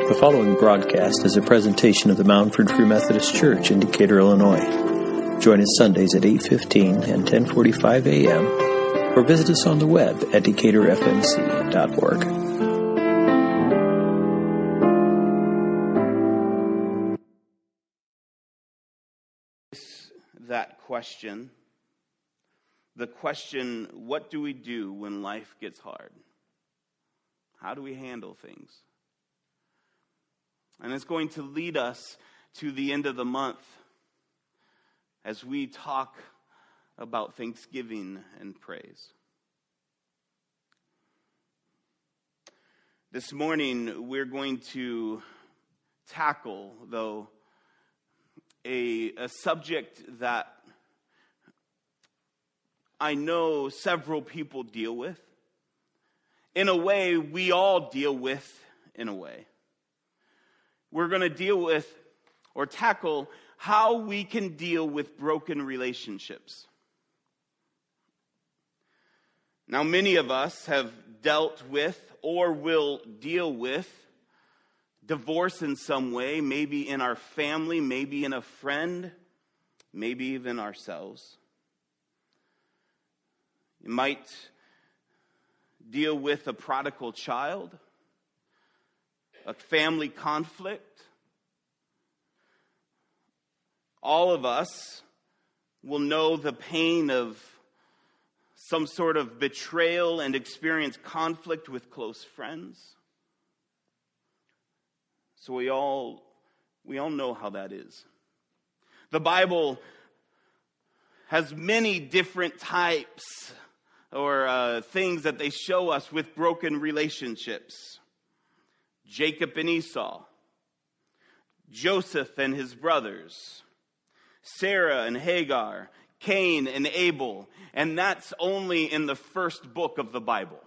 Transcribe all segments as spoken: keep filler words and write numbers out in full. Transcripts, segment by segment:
The following broadcast is a presentation of the Moundford Free Methodist Church in Decatur, Illinois. Join us Sundays at eight fifteen and ten forty-five a.m. or visit us on the web at decatur f m c dot org. That question, the question, what do we do when life gets hard? How do we handle things? And it's going to lead us to the end of the month as we talk about thanksgiving and praise. This morning, we're going to tackle, though, a, a subject that I know several people deal with. In a way, we all deal with, in a way. We're going to deal with or tackle how we can deal with broken relationships. Now, many of us have dealt with or will deal with divorce in some way, maybe in our family, maybe in a friend, maybe even ourselves. You might deal with a prodigal child, a family conflict. All of us will know the pain of some sort of betrayal and experience conflict with close friends. So we all we all know how that is. The Bible has many different types or uh, things that they show us with broken relationships. Jacob and Esau, Joseph and his brothers, Sarah and Hagar, Cain and Abel, and that's only in the first book of the Bible.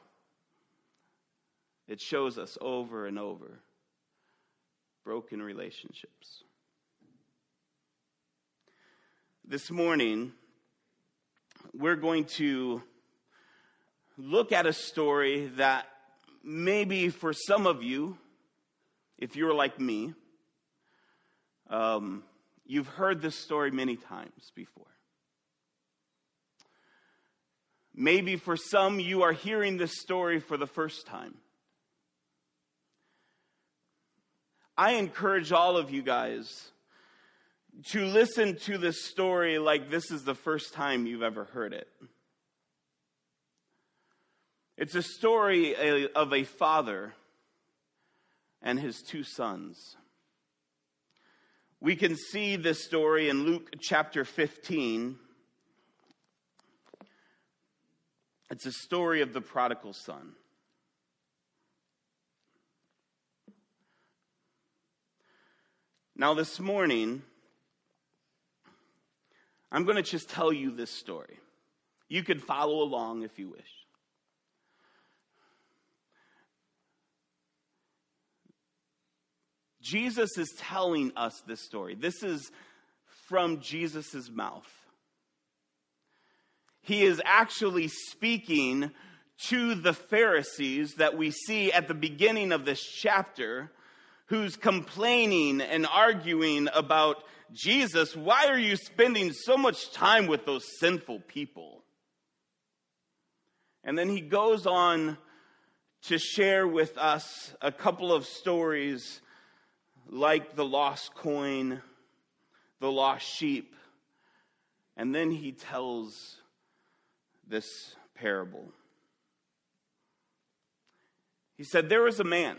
It shows us over and over broken relationships. This morning, we're going to look at a story that maybe for some of you, if you're like me, um, you've heard this story many times before. Maybe for some, you are hearing this story for the first time. I encourage all of you guys to listen to this story like this is the first time you've ever heard it. It's a story of a father and his two sons. We can see this story in Luke chapter fifteen. It's a story of the prodigal son. Now this morning, I'm going to just tell you this story. You can follow along if you wish. Jesus is telling us this story. This is from Jesus' mouth. He is actually speaking to the Pharisees that we see at the beginning of this chapter, who's complaining and arguing about, Jesus, why are you spending so much time with those sinful people? And then he goes on to share with us a couple of stories like the lost coin, the lost sheep. And then he tells this parable. He said, there was a man.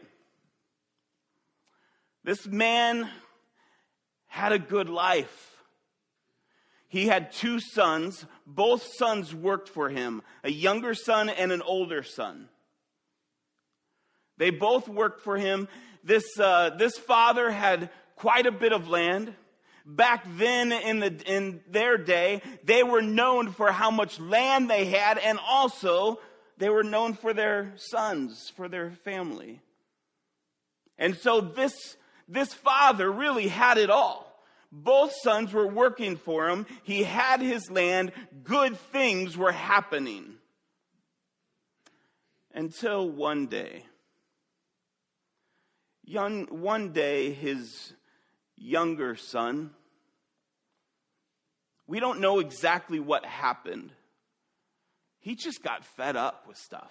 This man had a good life. He had two sons. Both sons worked for him, a younger son and an older son. They both worked for him. This uh, this father had quite a bit of land. Back then in the in their day, they were known for how much land they had, and also they were known for their sons, for their family. And so this this father really had it all. Both sons were working for him. He had his land. Good things were happening. Until one day, Young, one day, his younger son, we don't know exactly what happened. He just got fed up with stuff.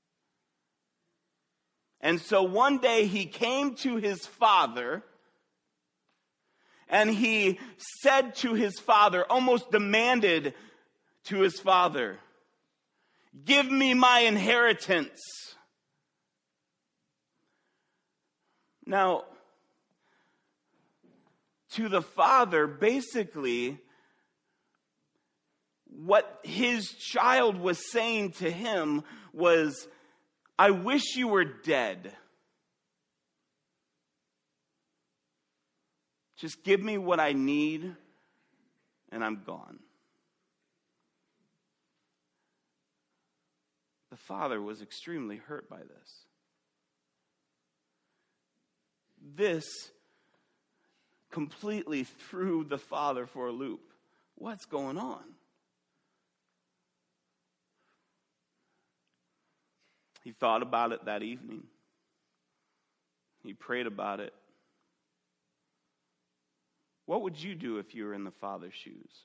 And so one day he came to his father and he said to his father, almost demanded to his father, "Give me my inheritance." Now, to the father, basically, what his child was saying to him was, "I wish you were dead. Just give me what I need, and I'm gone." The father was extremely hurt by this. This completely threw the father for a loop. What's going on? He thought about it that evening. He prayed about it. What would you do if you were in the father's shoes?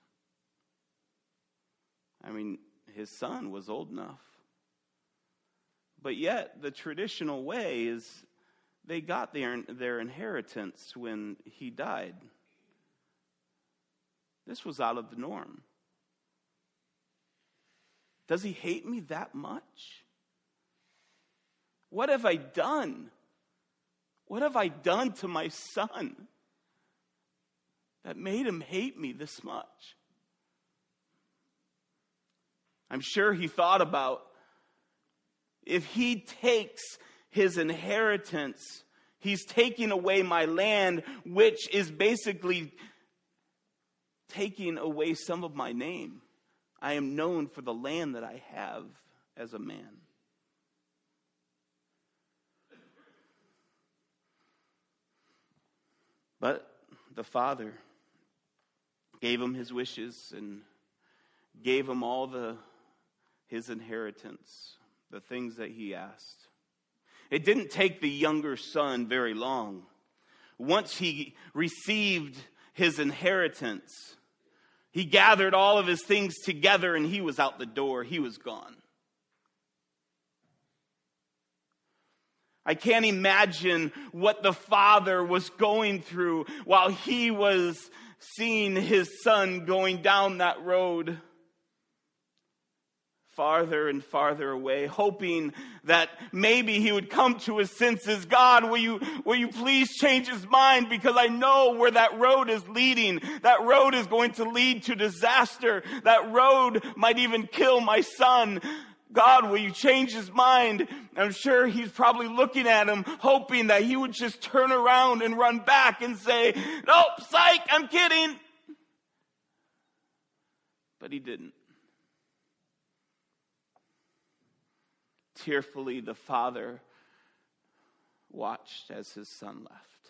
I mean, his son was old enough. But yet, the traditional way is they got their, their inheritance when he died. This was out of the norm. Does he hate me that much? What have I done? What have I done to my son that made him hate me this much? I'm sure he thought about, if he takes his inheritance, he's taking away my land, which is basically taking away some of my name. I am known for the land that I have as a man. But the father gave him his wishes and gave him all the his inheritance, the things that he asked. It didn't take the younger son very long. Once he received his inheritance, he gathered all of his things together and he was out the door. He was gone. I can't imagine what the father was going through while he was seeing his son going down that road, farther and farther away, hoping that maybe he would come to his senses. God, will you, will you please change his mind? Because I know where that road is leading. That road is going to lead to disaster. That road might even kill my son. God, will you change his mind? I'm sure he's probably looking at him, hoping that he would just turn around and run back and say, "Nope, psych, I'm kidding." But he didn't. Tearfully, the father watched as his son left.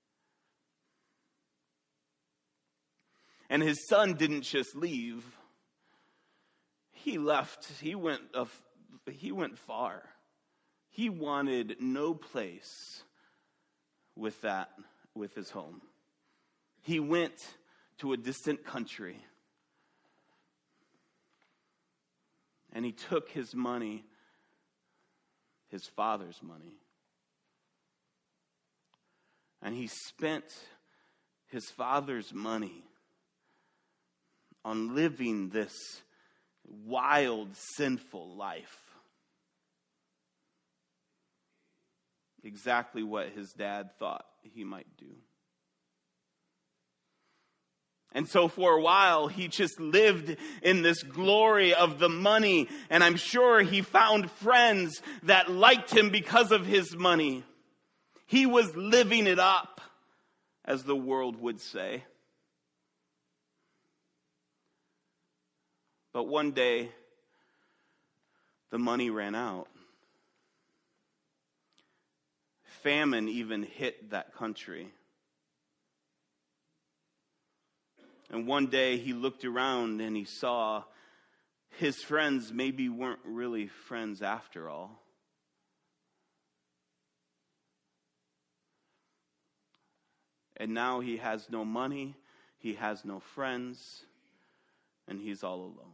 And his son didn't just leave. He left. He went. Uh, he went far. He wanted no place with that, with his home. He went to a distant country, and he took his money, his father's money, and he spent his father's money on living this wild, sinful life. Exactly what his dad thought he might do. And so for a while, he just lived in this glory of the money. And I'm sure he found friends that liked him because of his money. He was living it up, as the world would say. But one day, the money ran out. Famine even hit that country. And one day he looked around and he saw his friends maybe weren't really friends after all. And now he has no money, he has no friends, and he's all alone.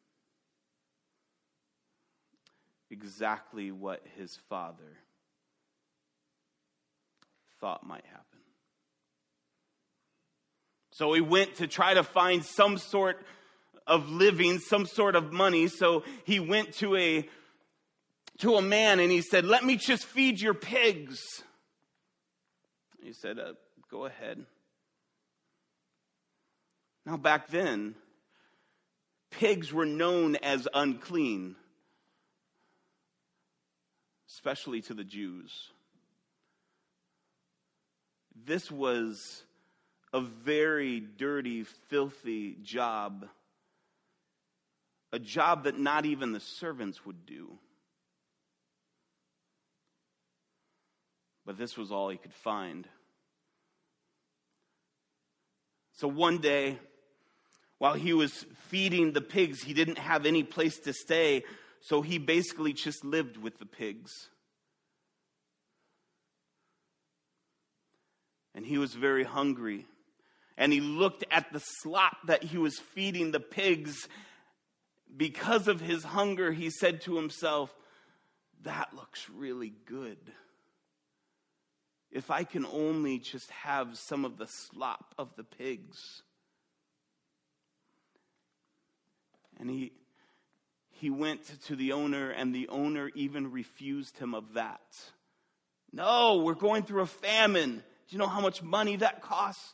Exactly what his father thought might happen. So he went to try to find some sort of living, some sort of money. So he went to a to a man and he said, "Let me just feed your pigs." He said, uh, "Go ahead." Now back then, pigs were known as unclean, especially to the Jews. This was a very dirty, filthy job. A job that not even the servants would do. But this was all he could find. So one day, while he was feeding the pigs, he didn't have any place to stay, so he basically just lived with the pigs. And he was very hungry. And he looked at the slop that he was feeding the pigs. Because of his hunger, he said to himself, "That looks really good. If I can only just have some of the slop of the pigs." And he he went to the owner, and the owner even refused him of that. "No, we're going through a famine. Do you know how much money that costs?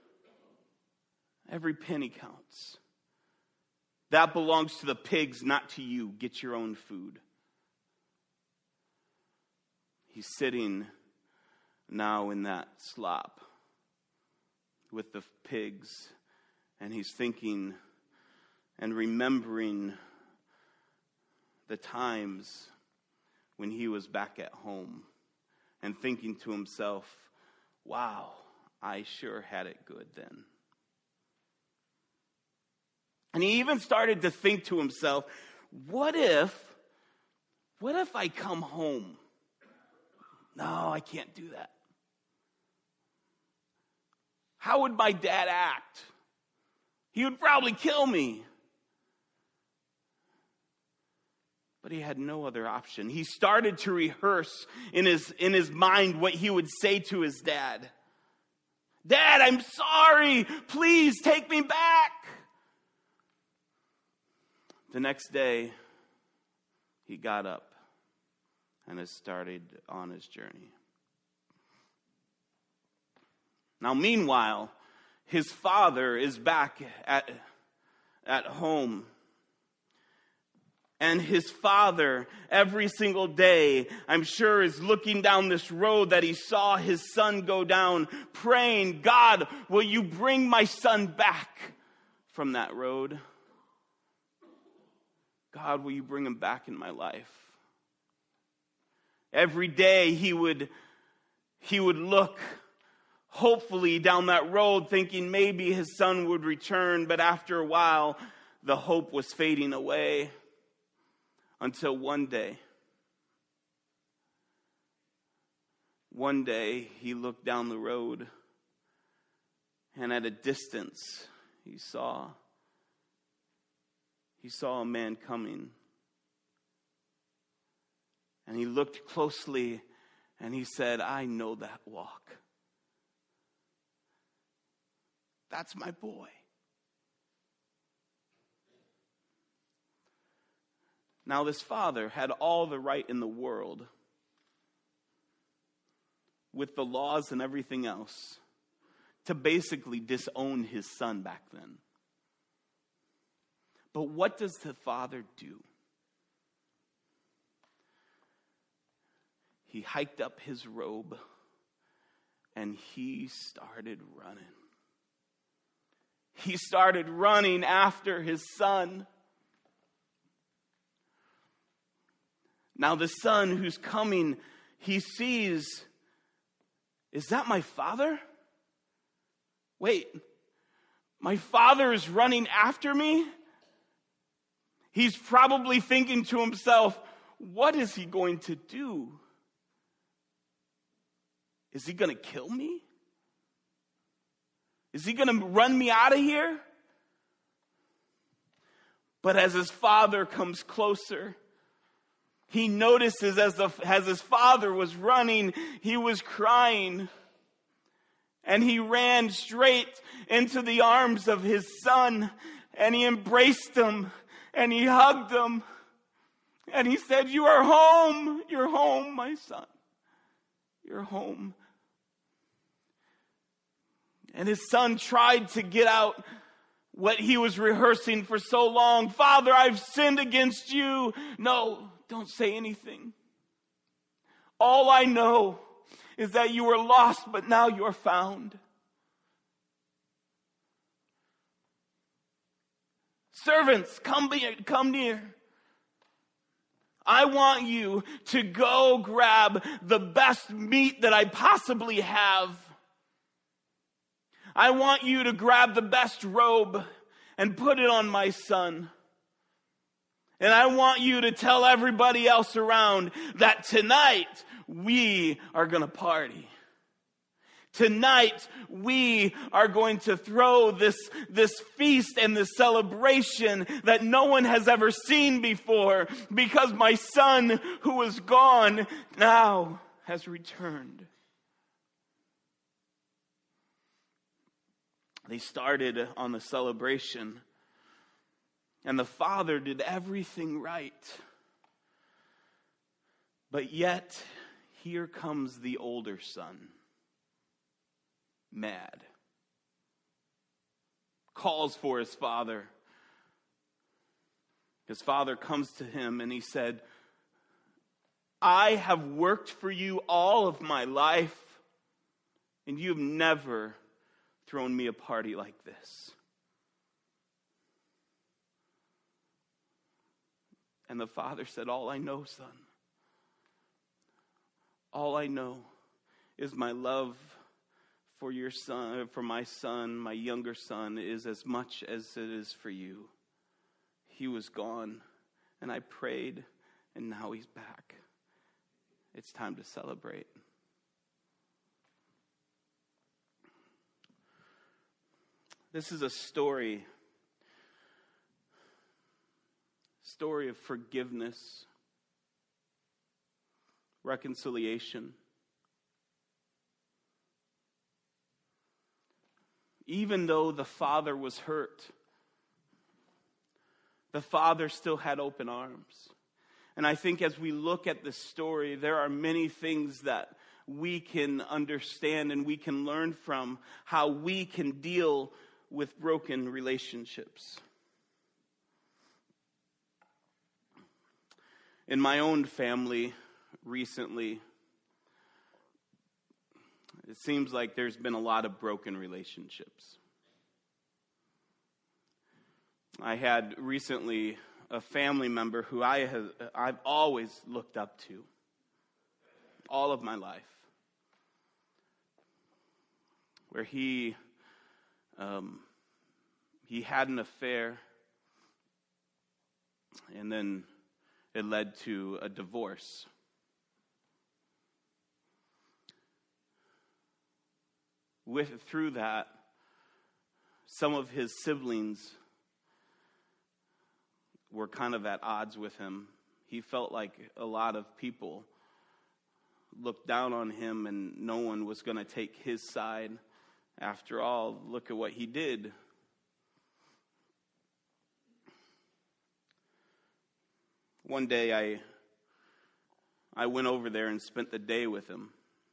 Every penny counts. That belongs to the pigs, not to you. Get your own food." He's sitting now in that slop with the pigs, and he's thinking and remembering the times when he was back at home and thinking to himself, "Wow, I sure had it good then." And he even started to think to himself, what if, what if I come home? No, I can't do that. How would my dad act? He would probably kill me. But he had no other option. He started to rehearse in his, in his mind what he would say to his dad. "Dad, I'm sorry. Please take me back." The next day, he got up and has started on his journey. Now, meanwhile, his father is back at, at home. And his father, every single day, I'm sure, is looking down this road that he saw his son go down, praying, "God, will you bring my son back from that road? God, will you bring him back in my life?" Every day he would, he would look hopefully down that road thinking maybe his son would return. But after a while, the hope was fading away until one day. One day he looked down the road, and at a distance he saw He saw a man coming. And he looked closely and he said, "I know that walk. That's my boy." Now this father had all the right in the world, with the laws and everything else, to basically disown his son back then. But what does the father do? He hiked up his robe and he started running. He started running after his son. Now the son who's coming, he sees, "Is that my father? Wait, my father is running after me?" He's probably thinking to himself, what is he going to do? Is he going to kill me? Is he going to run me out of here? But as his father comes closer, he notices as, the, as his father was running, he was crying. And he ran straight into the arms of his son, and he embraced him, and he hugged him. And he said, "You are home. You're home, my son. You're home." And his son tried to get out what he was rehearsing for so long. "Father, I've sinned against you." "No, don't say anything. All I know is that you were lost, but now you are found." "Servants, come, be, come near. I want you to go grab the best meat that I possibly have. I want you to grab the best robe and put it on my son. And I want you to tell everybody else around that tonight we are going to party. Tonight we are going to throw this, this feast and this celebration that no one has ever seen before, because my son who was gone now has returned." They started on the celebration, and the father did everything right. But yet, here comes the older son, mad. Calls for his father. His father comes to him and he said, "I have worked for you all of my life, and you've never thrown me a party like this." And the father said, "All I know, son, all I know is my love for your son, for my son, my younger son, is as much as it is for you. He was gone, and I prayed, and now he's back. It's time to celebrate." This is a story, story of forgiveness, reconciliation. Even though the father was hurt, the father still had open arms. And I think as we look at this story, there are many things that we can understand and we can learn from how we can deal with broken relationships. In my own family recently, it seems like there's been a lot of broken relationships. I had recently a family member who I have, I've always looked up to all of my life, where he um, he had an affair, and then it led to a divorce. With through that, some of his siblings were kind of at odds with him. He felt like a lot of people looked down on him and no one was going to take his side. After all, look at what he did. One day I I went over there and spent the day with him.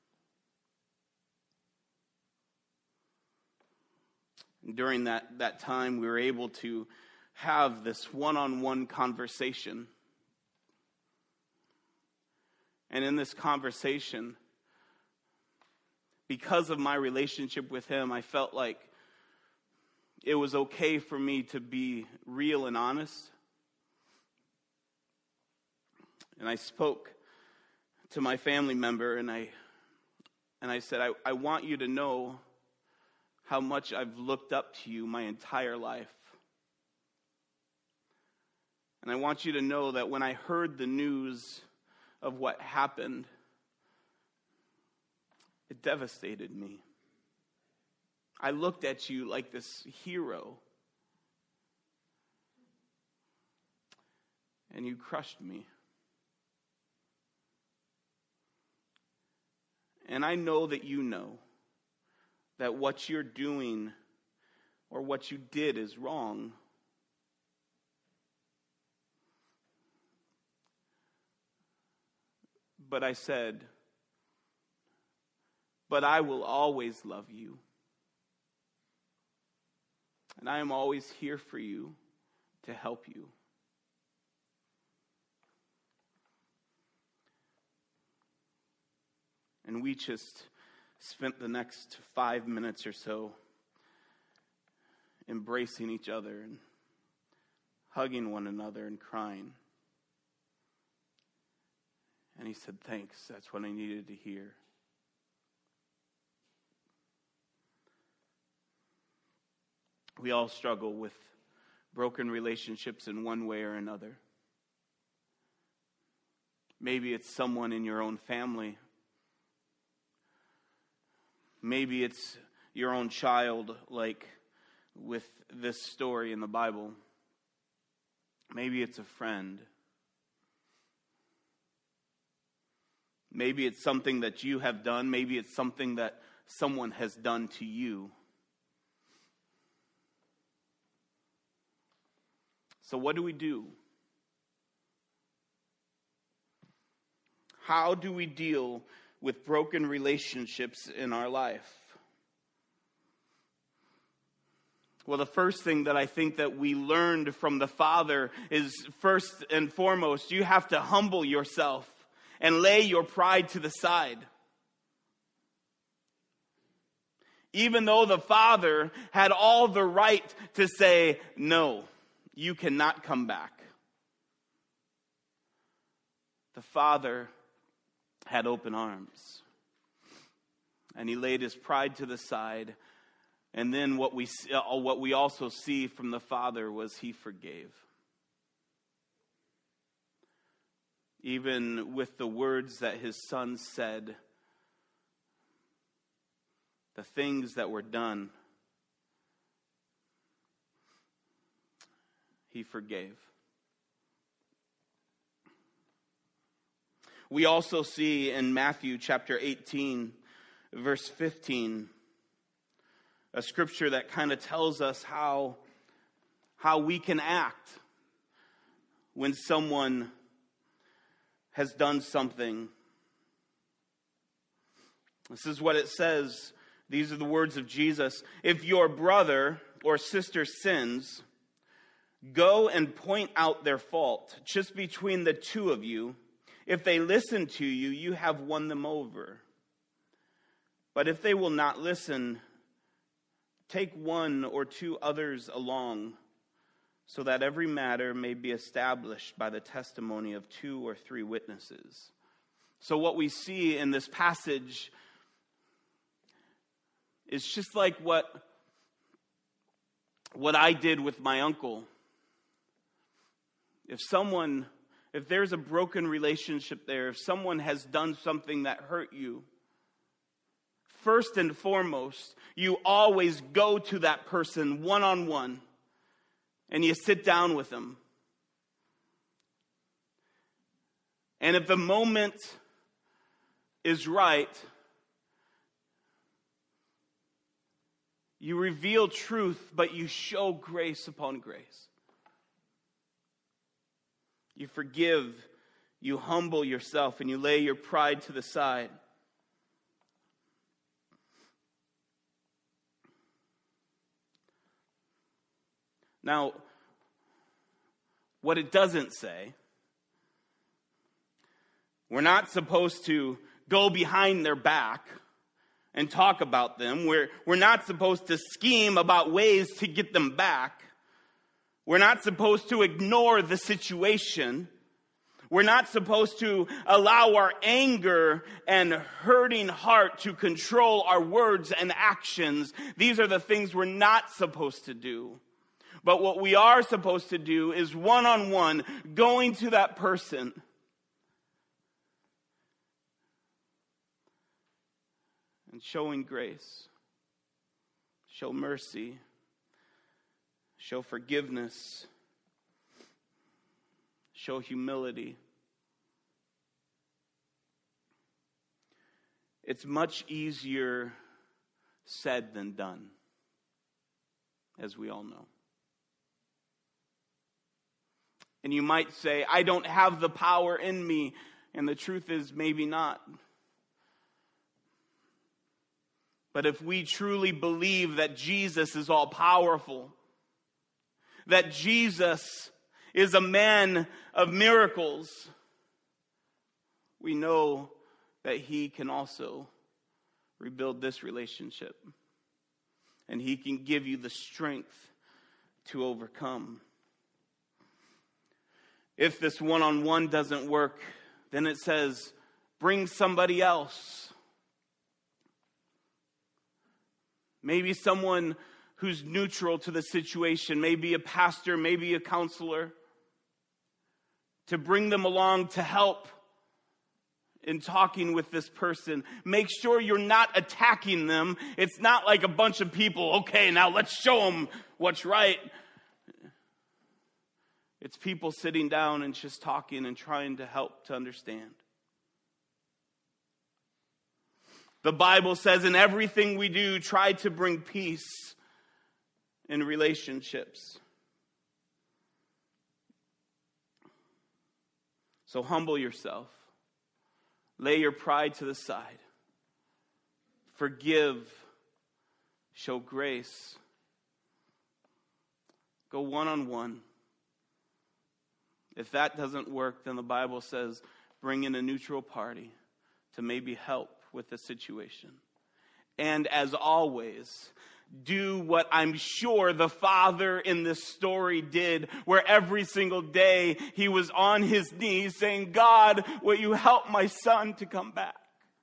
During that, that time, we were able to have this one-on-one conversation. And in this conversation, because of my relationship with him, I felt like it was okay for me to be real and honest. And I spoke to my family member, and I and I said, I, I want you to know how much I've looked up to you my entire life. And I want you to know that when I heard the news of what happened, it devastated me. I looked at you like this hero. And you crushed me. And I know that you know that what you're doing or what you did is wrong. But I said, but I will always love you. And I am always here for you to help you. And we just spent the next five minutes or so embracing each other and hugging one another and crying. And he said, thanks, that's what I needed to hear. We all struggle with broken relationships in one way or another. Maybe it's someone in your own family. Maybe it's your own child, like with this story in the Bible. Maybe it's a friend. Maybe it's something that you have done. Maybe it's something that someone has done to you. So what do we do? How do we deal with broken relationships in our life? Well, the first thing that I think that we learned from the Father is, first and foremost, you have to humble yourself and lay your pride to the side. Even though the Father had all the right to say, no, you cannot come back, the Father had open arms. And he laid his pride to the side. And then what we what we also see from the Father was he forgave. Even with the words that his Son said, the things that were done, he forgave. We also see in Matthew chapter eighteen, verse fifteen, a scripture that kind of tells us how, how we can act when someone has done something. This is what it says. These are the words of Jesus. If your brother or sister sins, go and point out their fault just between the two of you. If they listen to you, you have won them over. But if they will not listen, take one or two others along, so that every matter may be established by the testimony of two or three witnesses. So what we see in this passage is just like what, what I did with my uncle. If someone... If there's a broken relationship there, if someone has done something that hurt you, first and foremost, you always go to that person one-on-one and you sit down with them. And if the moment is right, you reveal truth, but you show grace upon grace. You forgive, you humble yourself, and you lay your pride to the side. Now, what it doesn't say, we're not supposed to go behind their back and talk about them. We're, we're not supposed to scheme about ways to get them back. We're not supposed to ignore the situation. We're not supposed to allow our anger and hurting heart to control our words and actions. These are the things we're not supposed to do. But what we are supposed to do is one-on-one, going to that person and showing grace, show mercy, show forgiveness, show humility. It's much easier said than done, as we all know. And you might say, I don't have the power in me. And the truth is, maybe not. But if we truly believe that Jesus is all powerful, that Jesus is a man of miracles, we know that he can also rebuild this relationship. And he can give you the strength to overcome. If this one-on-one doesn't work, then it says, bring somebody else. Maybe someone who's neutral to the situation, maybe a pastor, maybe a counselor, to bring them along to help in talking with this person. Make sure you're not attacking them. It's not like a bunch of people, okay, now let's show them what's right. It's people sitting down and just talking and trying to help to understand. The Bible says in everything we do, try to bring peace in relationships. So humble yourself. Lay your pride to the side. Forgive. Show grace. Go one-on-one. If that doesn't work, then the Bible says bring in a neutral party to maybe help with the situation. And as always, do what I'm sure the father in this story did, where every single day he was on his knees saying, God, will you help my son to come back?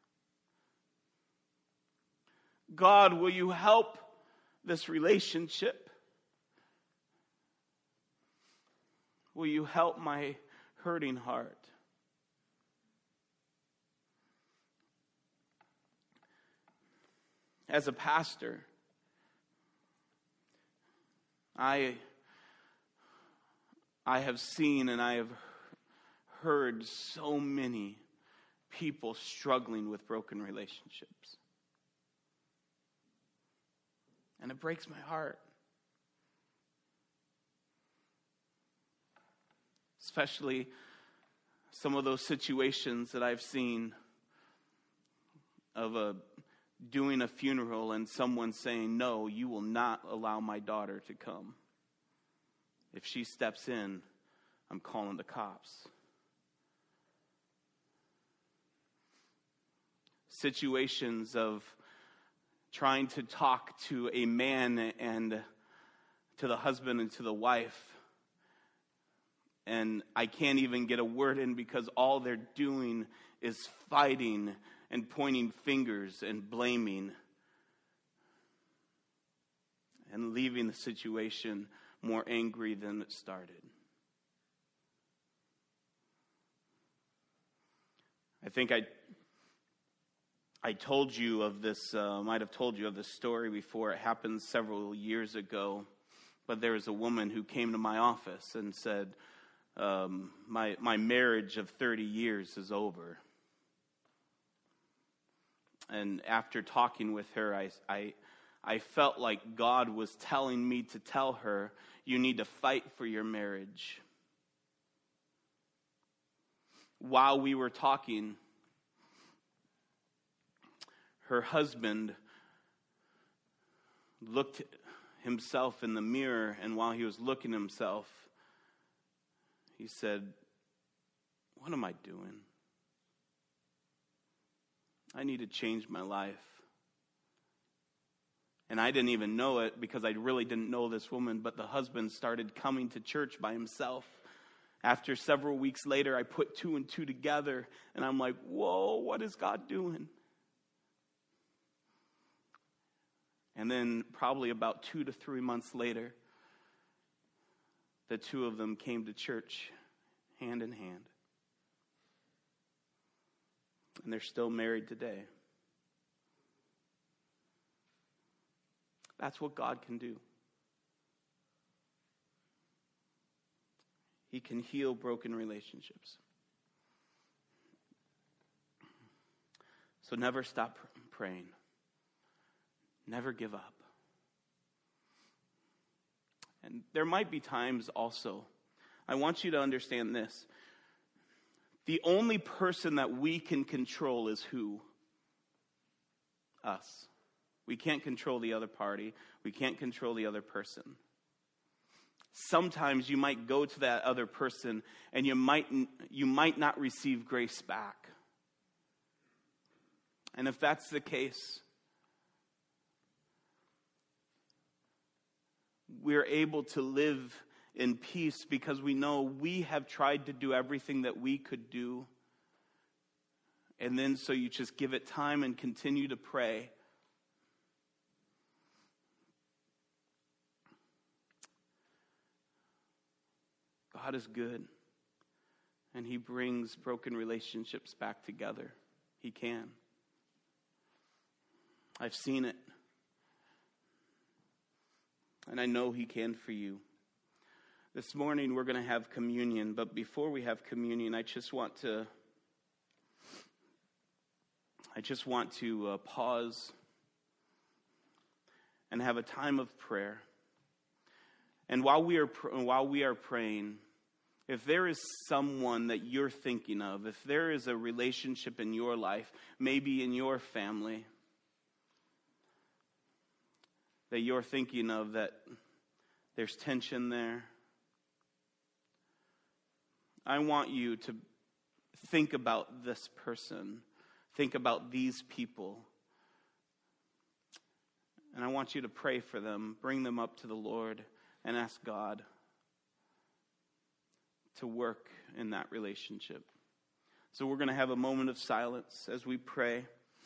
God, will you help this relationship? Will you help my hurting heart? As a pastor, I, I have seen and I have heard so many people struggling with broken relationships. And it breaks my heart. Especially some of those situations that I've seen of a doing a funeral and someone saying, no, you will not allow my daughter to come. If she steps in, I'm calling the cops. Situations of trying to talk to a man and to the husband and to the wife, and I can't even get a word in because all they're doing is fighting and pointing fingers and blaming and leaving the situation more angry than it started. I think I I told you of this, uh, might have told you of this story before. It happened several years ago, but there was a woman who came to my office and said, um, my, my marriage of thirty years is over. And after talking with her, I, I, I felt like God was telling me to tell her, you need to fight for your marriage. While we were talking, her husband looked himself in the mirror, and while he was looking at himself, he said, what am I doing? I need to change my life. And I didn't even know it because I really didn't know this woman, but the husband started coming to church by himself. After several weeks later, I put two and two together, and I'm like, whoa, what is God doing? And then probably about two to three months later, the two of them came to church hand in hand. And they're still married today. That's what God can do. He can heal broken relationships. So never stop praying. Never give up. And there might be times also, I want you to understand this. The only person that we can control is who? Us. We can't control the other party. We can't control the other person. Sometimes you might go to that other person and you might, you might not receive grace back. And if that's the case, we're able to live in peace because we know we have tried to do everything that we could do. And then so you just give it time and continue to pray. God is good, and He brings broken relationships back together. He can. I've seen it, and I know He can for you. This morning we're going to have communion, but before we have communion, I just want to I just want to uh, pause and have a time of prayer. And while we are pr- while we are praying, if there is someone that you're thinking of, if there is a relationship in your life, maybe in your family, that you're thinking of, that there's tension there, I want you to think about this person, think about these people, and I want you to pray for them, bring them up to the Lord, and ask God to work in that relationship. So we're going to have a moment of silence as we pray,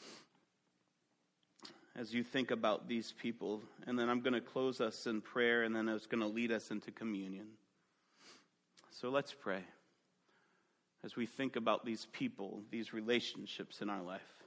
as you think about these people. And then I'm going to close us in prayer, and then it's going to lead us into communion. So let's pray as we think about these people, these relationships in our life.